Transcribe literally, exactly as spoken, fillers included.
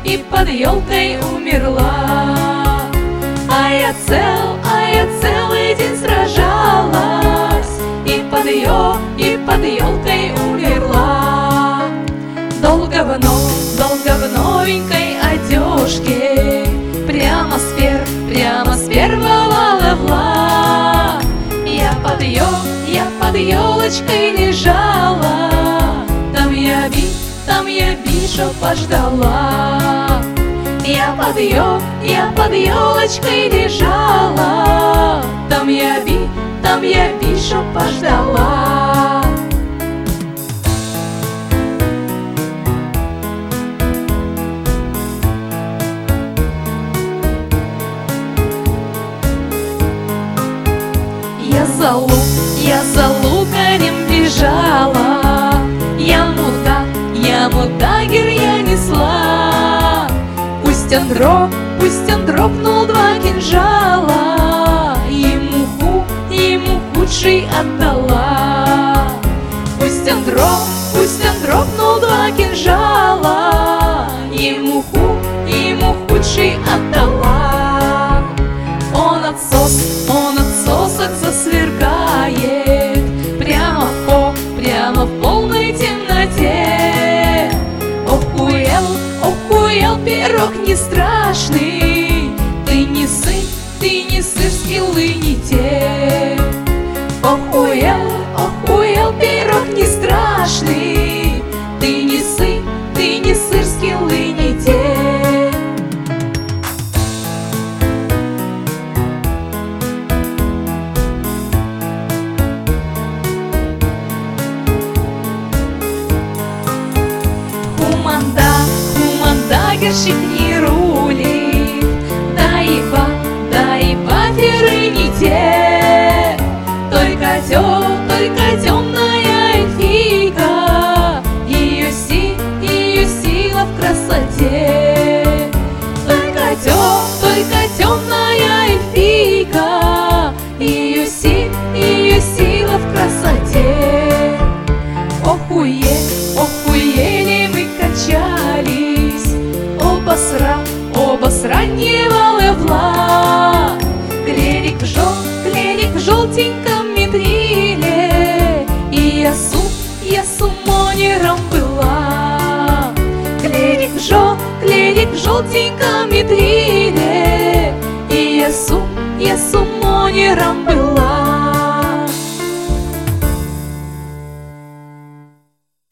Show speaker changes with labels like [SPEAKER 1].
[SPEAKER 1] и под елкой умерла. А я цел, а я целый день сражалась, и под ее, и под елкой умерла. Долго в нов, долго в новенькой одежке, прямо с пер, прямо с первого ловла. Я под ел, я под елочкой лежала, там я би, там я бишу пождала. Я под ел, я под елочкой лежала, там я би, там я бишу пождала. Я за лук, я за лукарем бежала, я муда, я мудагер я несла. Пусть он дрог, пусть он дрогнул два кинжала, ему ху, ему худший отдала. Пусть он дрог, пусть он дрогнул два кинжала, ему ху, ему худший отдала. Он отсос, он отсосок засверкает прямо по, прямо в полной темноте. Охуел, охуел пирог не страшный, ты не сы, ты не сырский не те. Охуел, охуел пирог не страшный, ты не сы, ты не сырский не те. Дагерщик не рулит, да и ба, да и баферы не те. Только тем, только темная эльфийка, ее си, ее сила в красоте. Только тем, только темная эльфийка, ее си, ее сила в красоте. Охуеть, охуели мы качались, оба сра, оба с раннего левла. Клерик в жел, клерик в желтеньком метриле, и я су, я сумонером была. Клерик в жел, клерик в желтеньком метриле, и я су, я сумонером была.